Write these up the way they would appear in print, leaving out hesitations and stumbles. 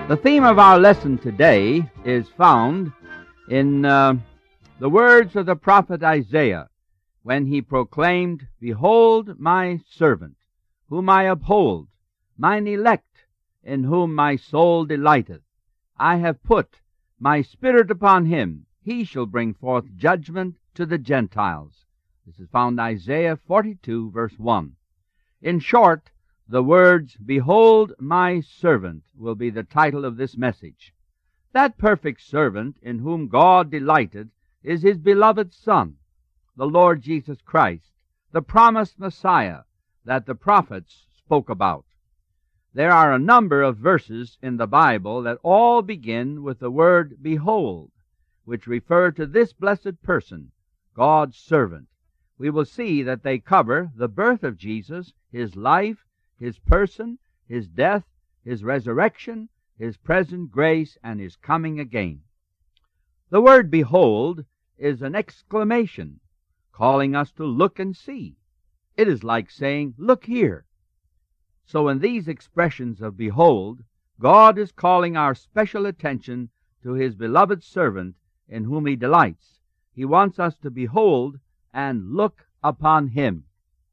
The theme of our lesson today is found in the words of the prophet Isaiah when he proclaimed, "Behold my servant, whom I uphold, mine elect, in whom my soul delighteth. I have put my spirit upon him. He shall bring forth judgment to the Gentiles." This is found in Isaiah 42, verse 1. In short, the words, "Behold my servant," will be the title of this message. That perfect servant in whom God delighted is his beloved Son, the Lord Jesus Christ, the promised Messiah that the prophets spoke about. There are a number of verses in the Bible that all begin with the word "behold," which refer to this blessed person, God's servant. We will see that they cover the birth of Jesus, his life, his person, his death, his resurrection, his present grace, and his coming again. The word "behold" is an exclamation, calling us to look and see. It is like saying, "Look here." So in these expressions of "behold," God is calling our special attention to his beloved servant in whom he delights. He wants us to behold and look upon him.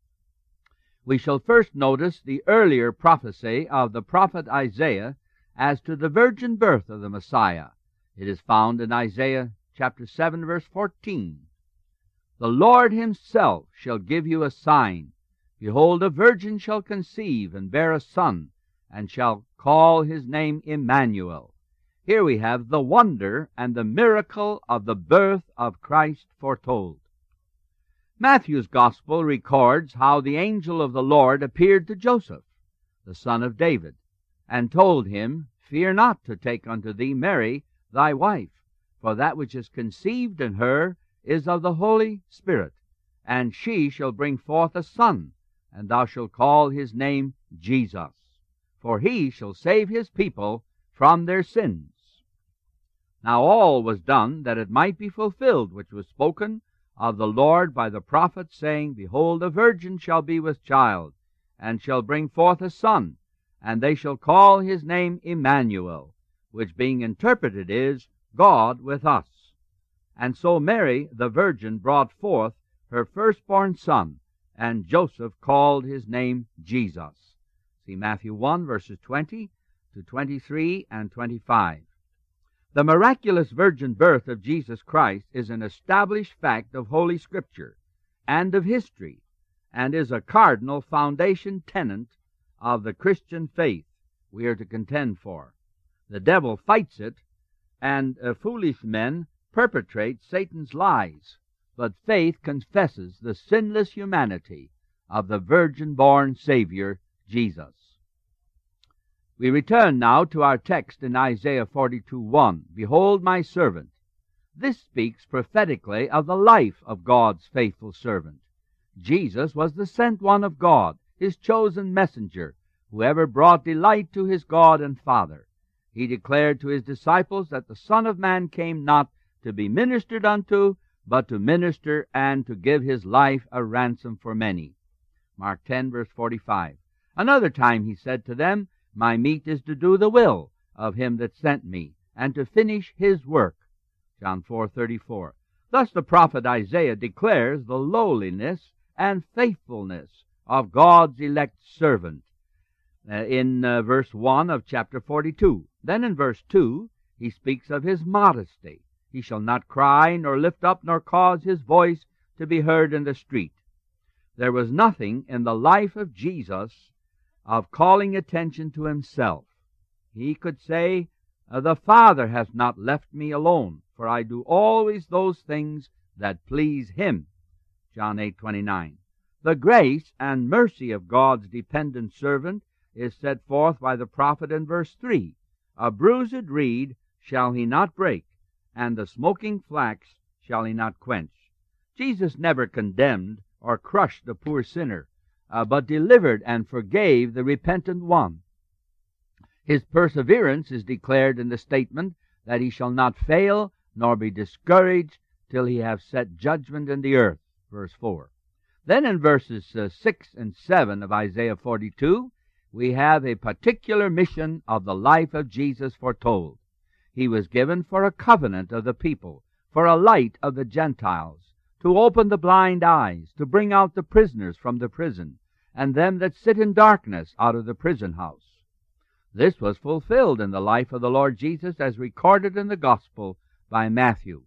We shall first notice the earlier prophecy of the prophet Isaiah as to the virgin birth of the Messiah. It is found in Isaiah chapter 7, verse 14. "The Lord himself shall give you a sign. Behold, a virgin shall conceive and bear a son, and shall call his name Emmanuel." Here we have the wonder and the miracle of the birth of Christ foretold. Matthew's Gospel records how the angel of the Lord appeared to Joseph, the son of David, and told him, "Fear not to take unto thee Mary thy wife, for that which is conceived in her is of the Holy Spirit, and she shall bring forth a son, and thou shalt call his name Jesus, for he shall save his people from their sins." Now all was done that it might be fulfilled which was spoken of the Lord by the prophet, saying, "Behold, a virgin shall be with child, and shall bring forth a son, and they shall call his name Emmanuel," which being interpreted is, "God with us." And so Mary, the virgin, brought forth her firstborn son, and Joseph called his name Jesus. See Matthew 1, verses 20 to 23 and 25. The miraculous virgin birth of Jesus Christ is an established fact of Holy Scripture and of history, and is a cardinal foundation tenet of the Christian faith we are to contend for. The devil fights it, and foolish men perpetrate Satan's lies, but faith confesses the sinless humanity of the virgin-born Savior, Jesus. We return now to our text in Isaiah 42:1. "Behold my servant." This speaks prophetically of the life of God's faithful servant. Jesus was the sent one of God, his chosen messenger, who ever brought delight to his God and Father. He declared to his disciples that the Son of Man came not to be ministered unto, but to minister and to give his life a ransom for many. Mark 10, verse 45. Another time he said to them, "My meat is to do the will of him that sent me, and to finish his work." John 4:34. Thus the prophet Isaiah declares the lowliness and faithfulness of God's elect servant in verse 1 of chapter 42. Then in verse 2 he speaks of his modesty. "He shall not cry, nor lift up, nor cause his voice to be heard in the street." There was nothing in the life of Jesus of calling attention to himself. He could say, "The Father hath not left me alone, for I do always those things that please him." John 8:29. The grace and mercy of God's dependent servant is set forth by the prophet in verse 3. "A bruised reed shall he not break, and the smoking flax shall he not quench." Jesus never condemned or crushed the poor sinner, but delivered and forgave the repentant one. His perseverance is declared in the statement that he shall not fail nor be discouraged till he have set judgment in the earth, verse 4. Then in verses 6 and 7 of Isaiah 42, we have a particular mission of the life of Jesus foretold. He was given for a covenant of the people, for a light of the Gentiles, to open the blind eyes, to bring out the prisoners from the prison, and them that sit in darkness out of the prison house. This was fulfilled in the life of the Lord Jesus as recorded in the Gospel by Matthew.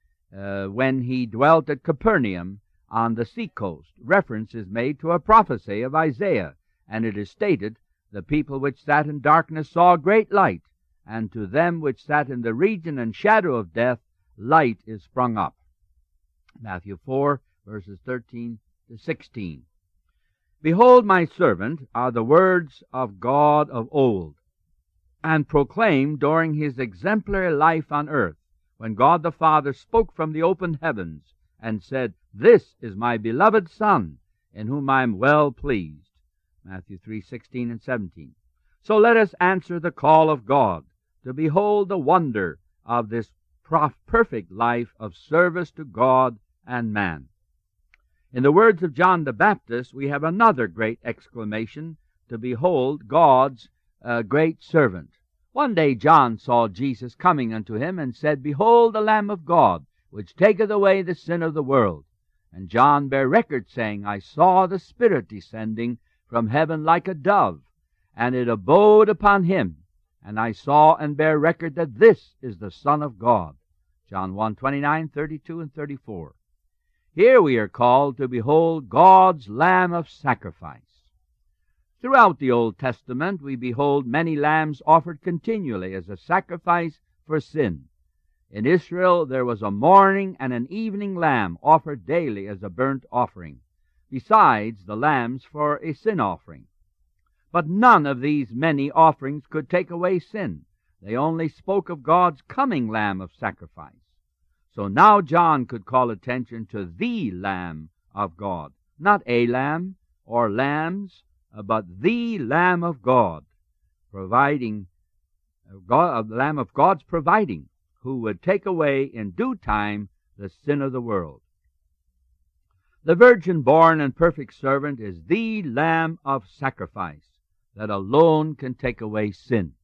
When he dwelt at Capernaum on the seacoast, reference is made to a prophecy of Isaiah, and it is stated, "The people which sat in darkness saw great light, and to them which sat in the region and shadow of death, light is sprung up." Matthew 4, verses 13 to 16. "Behold my servant" are the words of God of old, and proclaimed during his exemplary life on earth, when God the Father spoke from the open heavens and said, "This is my beloved Son, in whom I am well pleased." Matthew 3:16 and 17. So let us answer the call of God to behold the wonder of this perfect life of service to God and man. In the words of John the Baptist, we have another great exclamation, to behold God's great servant. One day John saw Jesus coming unto him, and said, "Behold the Lamb of God, which taketh away the sin of the world." And John bare record, saying, "I saw the Spirit descending from heaven like a dove, and it abode upon him. And I saw and bare record that this is the Son of God." John 1:29, 32, and 34. Here we are called to behold God's Lamb of sacrifice. Throughout the Old Testament we behold many lambs offered continually as a sacrifice for sin. In Israel there was a morning and an evening lamb offered daily as a burnt offering, besides the lambs for a sin offering. But none of these many offerings could take away sin. They only spoke of God's coming Lamb of sacrifice. So now John could call attention to the Lamb of God, not a lamb or lambs, but the Lamb of God, the Lamb of God's providing, who would take away in due time the sin of the world. The virgin-born and perfect servant is the Lamb of sacrifice that alone can take away sin.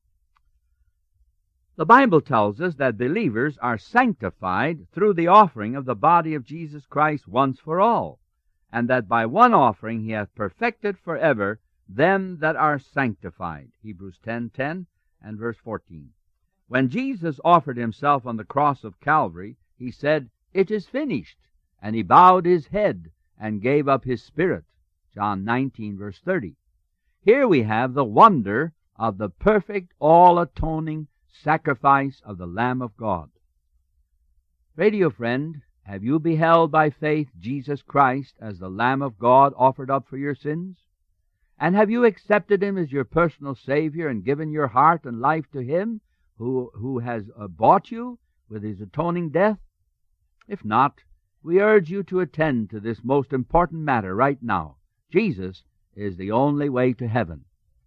The Bible tells us that believers are sanctified through the offering of the body of Jesus Christ once for all, and that by one offering he hath perfected forever them that are sanctified. Hebrews 10:10 and verse 14. When Jesus offered himself on the cross of Calvary, he said, "It is finished," and he bowed his head and gave up his spirit. John 19, verse 30. Here we have the wonder of the perfect, all-atoning sacrifice of the Lamb of God. Radio friend, have you beheld by faith Jesus Christ as the Lamb of God offered up for your sins? And have you accepted him as your personal Savior and given your heart and life to him who has bought you with his atoning death? If not, we urge you to attend to this most important matter right now. Jesus is the only way to heaven.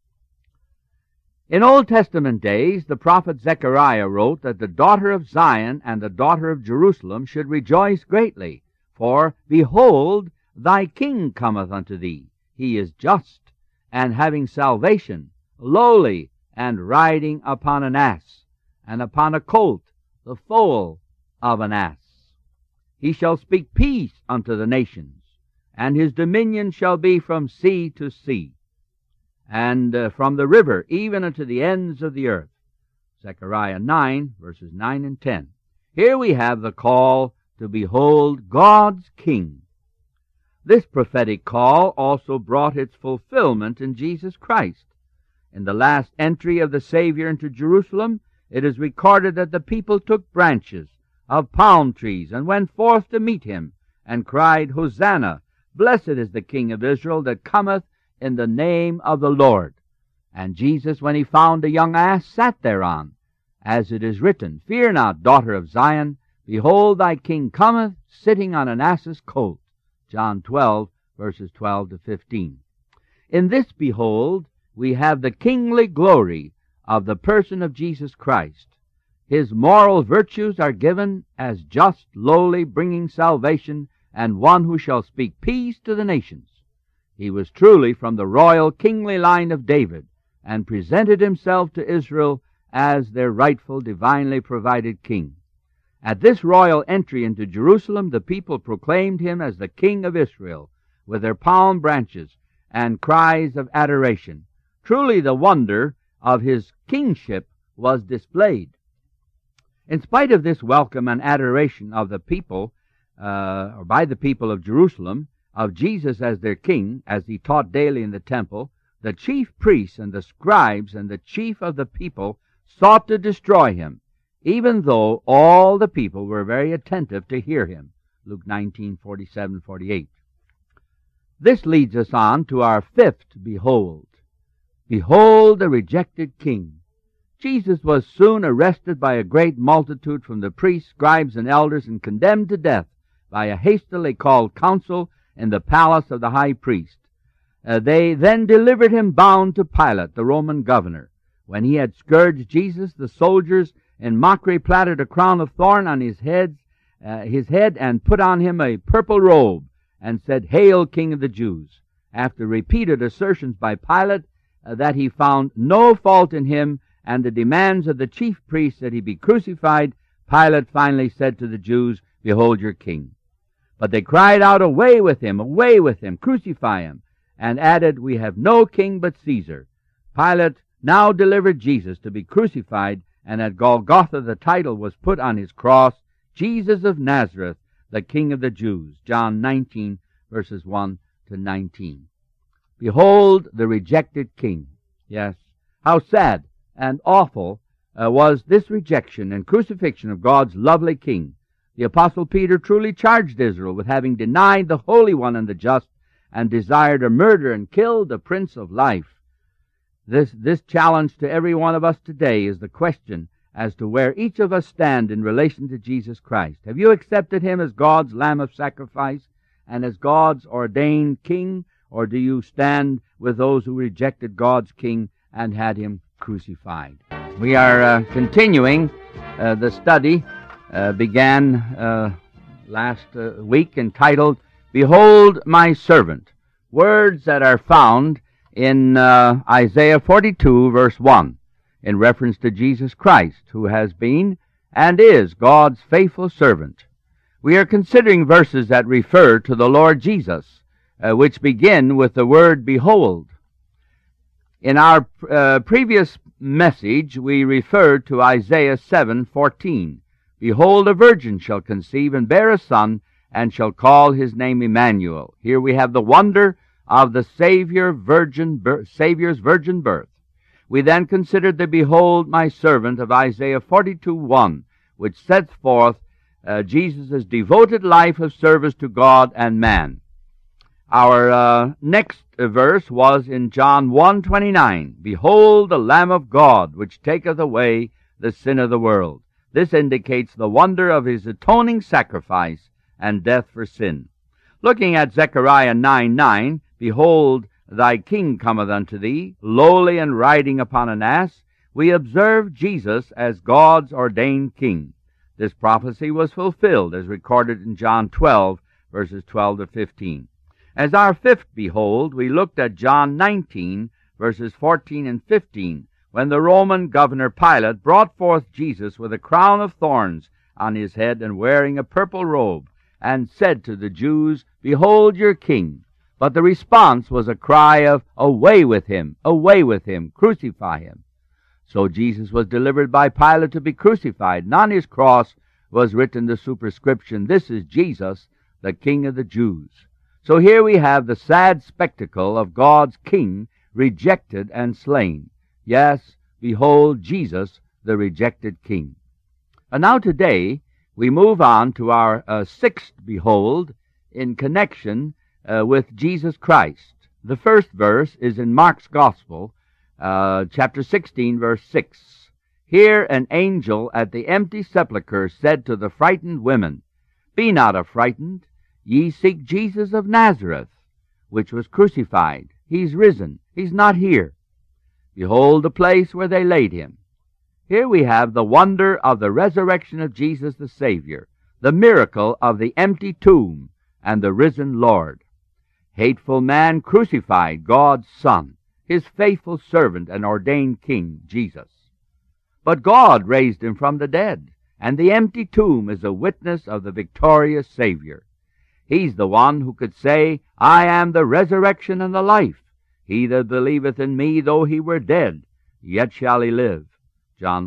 In Old Testament days, the prophet Zechariah wrote that the daughter of Zion and the daughter of Jerusalem should rejoice greatly, for, behold, thy king cometh unto thee. He is just, and having salvation, lowly, and riding upon an ass, and upon a colt, the foal of an ass. He shall speak peace unto the nations, and his dominion shall be from sea to sea, and from the river even unto the ends of the earth. Zechariah 9, verses 9 and 10. Here we have the call to behold God's King. This prophetic call also brought its fulfillment in Jesus Christ. In the last entry of the Savior into Jerusalem, it is recorded that the people took branches of palm trees and went forth to meet him, and cried, Hosanna! Blessed is the King of Israel that cometh in the name of the Lord. And Jesus, when he found a young ass, sat thereon, as it is written, Fear not, daughter of Zion, behold, thy King cometh, sitting on an ass's colt. John 12, verses 12 to 15. In this, behold, we have the kingly glory of the person of Jesus Christ. His moral virtues are given as just, lowly, bringing salvation, and one who shall speak peace to the nations. He was truly from the royal kingly line of David, and presented himself to Israel as their rightful, divinely provided king. At this royal entry into Jerusalem, the people proclaimed him as the King of Israel, with their palm branches and cries of adoration. Truly the wonder of his kingship was displayed. In spite of this welcome and adoration of the people, or by the people of Jerusalem, of Jesus as their king, as he taught daily in the temple, the chief priests and the scribes and the chief of the people sought to destroy him, even though all the people were very attentive to hear him. Luke 19:47-48. This leads us on to our fifth behold. Behold the rejected king. Jesus was soon arrested by a great multitude from the priests, scribes, and elders, and condemned to death by a hastily called council in the palace of the high priest. They then delivered him bound to Pilate, the Roman governor. When he had scourged Jesus, the soldiers in mockery planted a crown of thorn on his head, and put on him a purple robe, and said, "Hail, King of the Jews!" After repeated assertions by Pilate that he found no fault in him, and the demands of the chief priests that he be crucified, Pilate finally said to the Jews, "Behold your king." But they cried out, away with him, crucify him," and added, "We have no king but Caesar." Pilate now delivered Jesus to be crucified, and at Golgotha the title was put on his cross, "Jesus of Nazareth, the King of the Jews." John 19:1-19. Behold the rejected king. Yes, how sad and awful was this rejection and crucifixion of God's lovely king. The Apostle Peter truly charged Israel with having denied the Holy One and the just, and desired to murder and kill the Prince of Life. This challenge to every one of us today is the question as to where each of us stand in relation to Jesus Christ. Have you accepted him as God's Lamb of sacrifice and as God's ordained king, or do you stand with those who rejected God's king and had him crucified? We are continuing the study began last week, entitled, "Behold my servant," words that are found in Isaiah 42, verse 1, in reference to Jesus Christ, who has been and is God's faithful servant. We are considering verses that refer to the Lord Jesus, which begin with the word "behold." In our previous message, we referred to Isaiah 7:14. "Behold, a virgin shall conceive and bear a son, and shall call his name Emmanuel." Here we have the wonder of the Savior's virgin birth. We then considered the "Behold my servant" of Isaiah 42:1, which sets forth Jesus' devoted life of service to God and man. Our next verse was in John 1:29. "Behold the Lamb of God, which taketh away the sin of the world." This indicates the wonder of his atoning sacrifice and death for sin. Looking at Zechariah 9:9, "Behold, thy king cometh unto thee, lowly and riding upon an ass," we observe Jesus as God's ordained king. This prophecy was fulfilled as recorded in John 12, verses 12-15. As our fifth behold, we looked at John 19, verses 14 and 15, when the Roman governor Pilate brought forth Jesus with a crown of thorns on his head and wearing a purple robe, and said to the Jews, "Behold your king." But the response was a cry of, away with him, crucify him." So Jesus was delivered by Pilate to be crucified, and on his cross was written the superscription, "This is Jesus, the King of the Jews." So here we have the sad spectacle of God's king rejected and slain. Yes, behold Jesus, the rejected king. And now today we move on to our sixth behold in connection with Jesus Christ. The first verse is in Mark's Gospel, chapter 16, verse 6. "Here an angel at the empty sepulchre said to the frightened women, Be not affrighted, ye seek Jesus of Nazareth, which was crucified. He's risen, he's not here. Behold the place where they laid him." Here we have the wonder of the resurrection of Jesus the Savior, the miracle of the empty tomb, and the risen Lord. Hateful man crucified God's Son, his faithful servant and ordained king, Jesus. But God raised him from the dead, and the empty tomb is a witness of the victorious Savior. He's the one who could say, I am the resurrection and the life. He that believeth in me, though he were dead, yet shall he live. John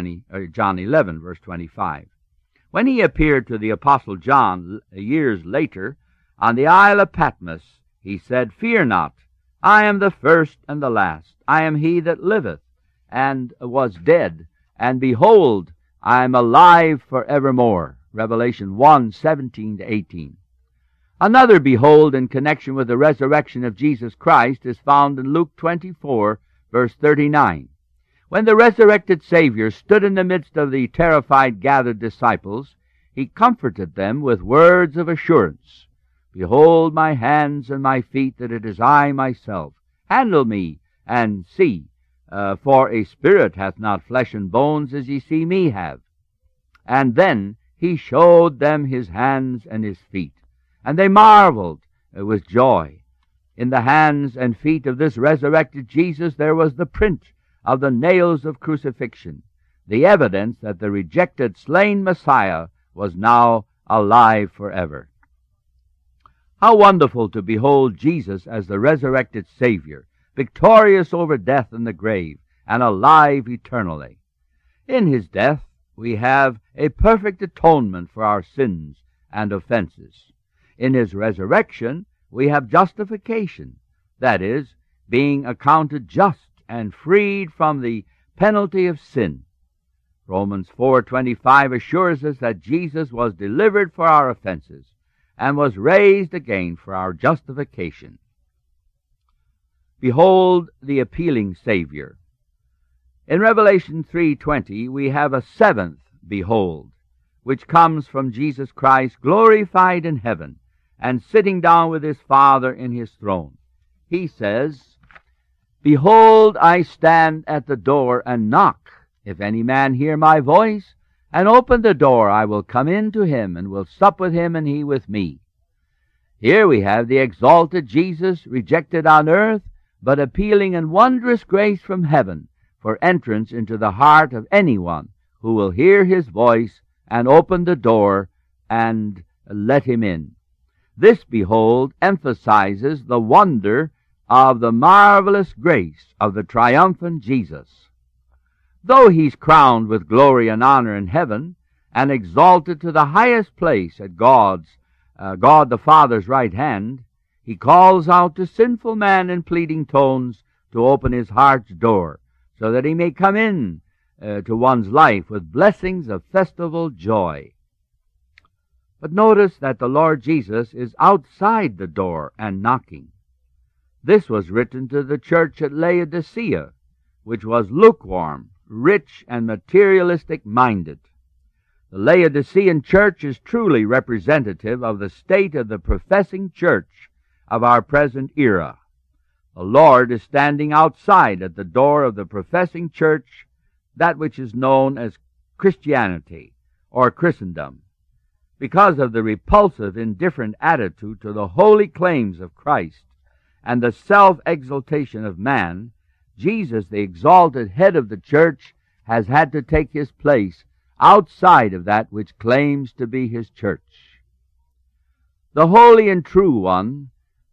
11, verse 25. When he appeared to the Apostle John years later on the Isle of Patmos, he said, Fear not, I am the first and the last. I am he that liveth and was dead, and behold, I am alive forevermore. Revelation 1:17-18. Another behold in connection with the resurrection of Jesus Christ is found in Luke 24, verse 39. When the resurrected Savior stood in the midst of the terrified gathered disciples, he comforted them with words of assurance. Behold my hands and my feet, that it is I myself. Handle me, and see, for a spirit hath not flesh and bones, as ye see me have. And then he showed them his hands and his feet, and they marveled with joy. In the hands and feet of this resurrected Jesus there was the print of the nails of crucifixion, the evidence that the rejected, slain Messiah was now alive forever. How wonderful to behold Jesus as the resurrected Savior, victorious over death and the grave, and alive eternally. In his death we have a perfect atonement for our sins and offenses. In his resurrection we have justification, that is, being accounted just and freed from the penalty of sin. Romans 4:25 assures us that Jesus was delivered for our offenses and was raised again for our justification. Behold the appealing Savior. In Revelation 3:20 we have a seventh behold, which comes from Jesus Christ glorified in heaven and sitting down with his Father in his throne. He says, Behold, I stand at the door and knock. If any man hear my voice, and open the door, I will come in to him, and will sup with him, and he with me. Here we have the exalted Jesus, rejected on earth, but appealing in wondrous grace from heaven for entrance into the heart of anyone who will hear his voice and open the door and let him in. This, behold, emphasizes the wonder of the marvelous grace of the triumphant Jesus. Though he's crowned with glory and honor in heaven, and exalted to the highest place at God the Father's right hand, he calls out to sinful man in pleading tones to open his heart's door, so that he may come in to one's life with blessings of festival joy. But notice that the Lord Jesus is outside the door and knocking. This was written to the church at Laodicea, which was lukewarm, rich, and materialistic-minded. The Laodicean church is truly representative of the state of the professing church of our present era. The Lord is standing outside at the door of the professing church, that which is known as Christianity or Christendom. Because of the repulsive, indifferent attitude to the holy claims of Christ and the self-exaltation of man, Jesus, the exalted head of the church, has had to take his place outside of that which claims to be his church. The holy and true one,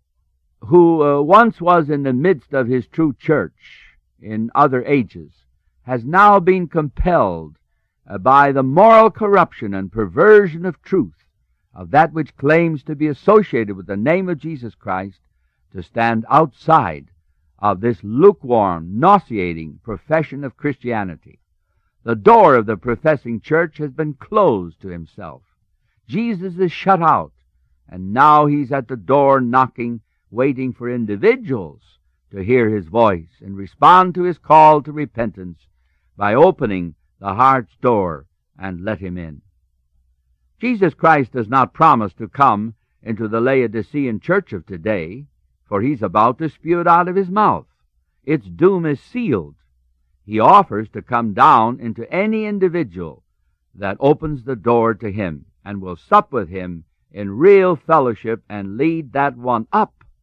who once was in the midst of his true church in other ages, has now been compelled by the moral corruption and perversion of truth of that which claims to be associated with the name of Jesus Christ to stand outside of this lukewarm, nauseating profession of Christianity. The door of the professing church has been closed to himself. Jesus is shut out, and now he's at the door knocking, waiting for individuals to hear his voice and respond to his call to repentance by opening the heart's door and let him in. Jesus Christ does not promise to come into the Laodicean church of today, for he's about to spew it out of his mouth. Its doom is sealed. He offers to come down into any individual that opens the door to him and will sup with him in real fellowship and lead that one up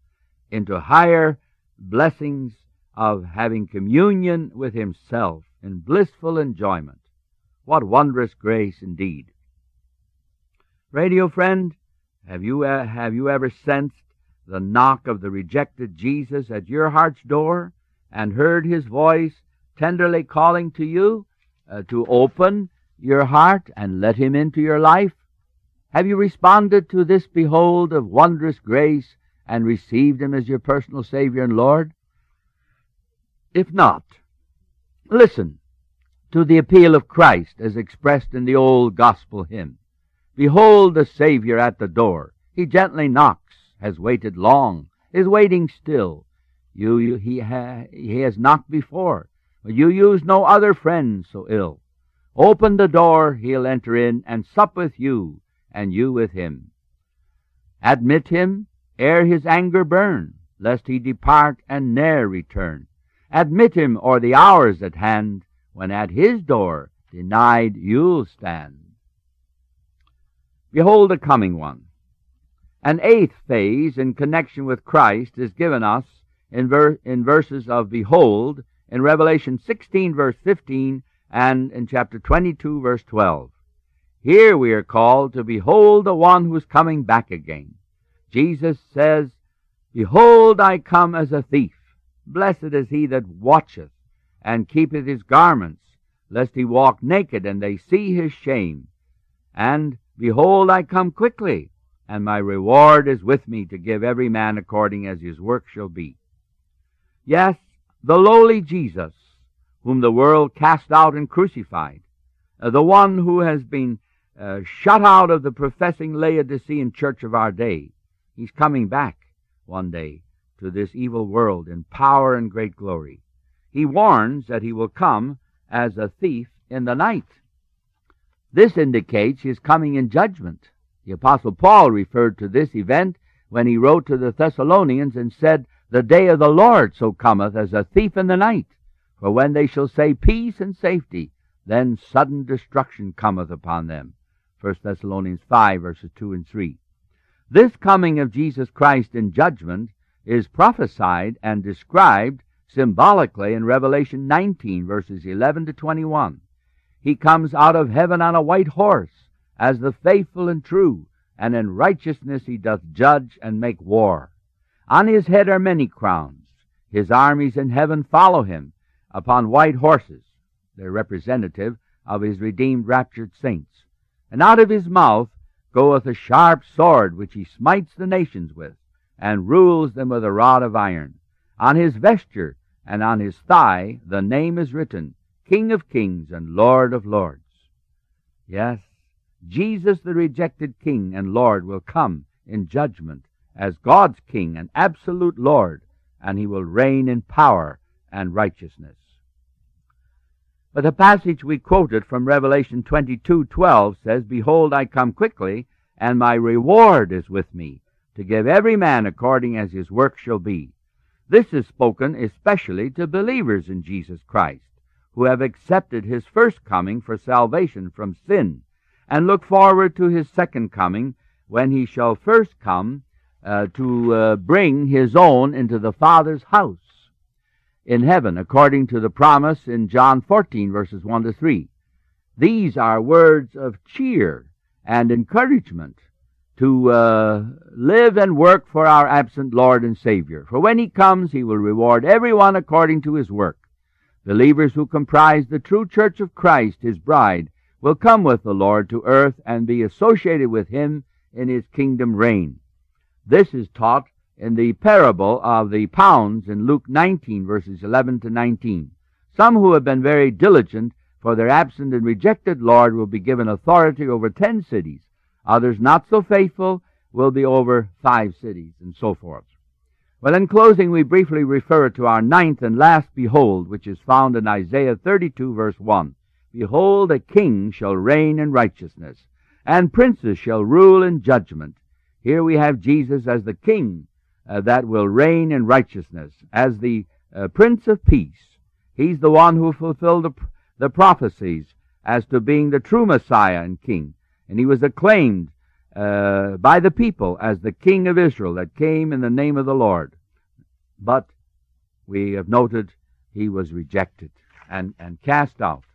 into higher blessings of having communion with himself in blissful enjoyment. What wondrous grace indeed. Radio friend, have you ever sensed the knock of the rejected Jesus at your heart's door and heard his voice tenderly calling to you to open your heart and let him into your life? Have you responded to this behold of wondrous grace and received him as your personal Savior and Lord? If not, listen to the appeal of Christ as expressed in the old gospel hymn. Behold the Savior at the door. He gently knocks, has waited long, is waiting still. He has knocked before, but you use no other friend so ill. Open the door, he'll enter in and sup with you, and you with him. Admit him ere his anger burn, lest he depart and ne'er return. Admit him, or the hour's at hand, when at his door denied you'll stand. Behold the coming one. An eighth phase in connection with Christ is given us in verses of behold in Revelation 16 verse 15 and in chapter 22 verse 12. Here we are called to behold the one who is coming back again. Jesus says, Behold, I come as a thief. Blessed is he that watcheth, and keepeth his garments, lest he walk naked, and they see his shame. And, behold, I come quickly, and my reward is with me to give every man according as his work shall be. Yes, the lowly Jesus, whom the world cast out and crucified, the one who has been shut out of the professing Laodicean church of our day, he's coming back one day to this evil world in power and great glory. He warns that he will come as a thief in the night. This indicates his coming in judgment. The Apostle Paul referred to this event when he wrote to the Thessalonians and said, The day of the Lord so cometh as a thief in the night. For when they shall say peace and safety, then sudden destruction cometh upon them. 1 Thessalonians 5, verses 2 and 3. This coming of Jesus Christ in judgment is prophesied and described symbolically in Revelation 19, verses 11 to 21. He comes out of heaven on a white horse, as the faithful and true, and in righteousness he doth judge and make war. On his head are many crowns. His armies in heaven follow him upon white horses. They're representative of his redeemed raptured saints. And out of his mouth goeth a sharp sword, which he smites the nations with, and rules them with a rod of iron. On his vesture and on his thigh the name is written, King of Kings and Lord of Lords. Yes, Jesus the rejected King and Lord will come in judgment as God's King and absolute Lord, and he will reign in power and righteousness. But the passage we quoted from Revelation 22:12 says, Behold, I come quickly, and my reward is with me, to give every man according as his work shall be. This is spoken especially to believers in Jesus Christ, who have accepted his first coming for salvation from sin, and look forward to his second coming, when he shall first come to bring his own into the Father's house in heaven, according to the promise in John 14, verses 1 to 3. These are words of cheer and encouragement to live and work for our absent Lord and Savior. For when he comes, he will reward everyone according to his work. Believers who comprise the true church of Christ, his bride, will come with the Lord to earth and be associated with him in his kingdom reign. This is taught in the parable of the pounds in Luke 19, verses 11 to 19. Some who have been very diligent for their absent and rejected Lord will be given authority over 10 cities. Others not so faithful will be over 5 cities, and so forth. Well, in closing, we briefly refer to our ninth and last behold, which is found in Isaiah 32, verse 1. Behold, a king shall reign in righteousness, and princes shall rule in judgment. Here we have Jesus as the king that will reign in righteousness, as the Prince of Peace. He's the one who fulfilled the prophecies as to being the true Messiah and king. And he was acclaimed by the people as the King of Israel that came in the name of the Lord. But we have noted he was rejected and cast out.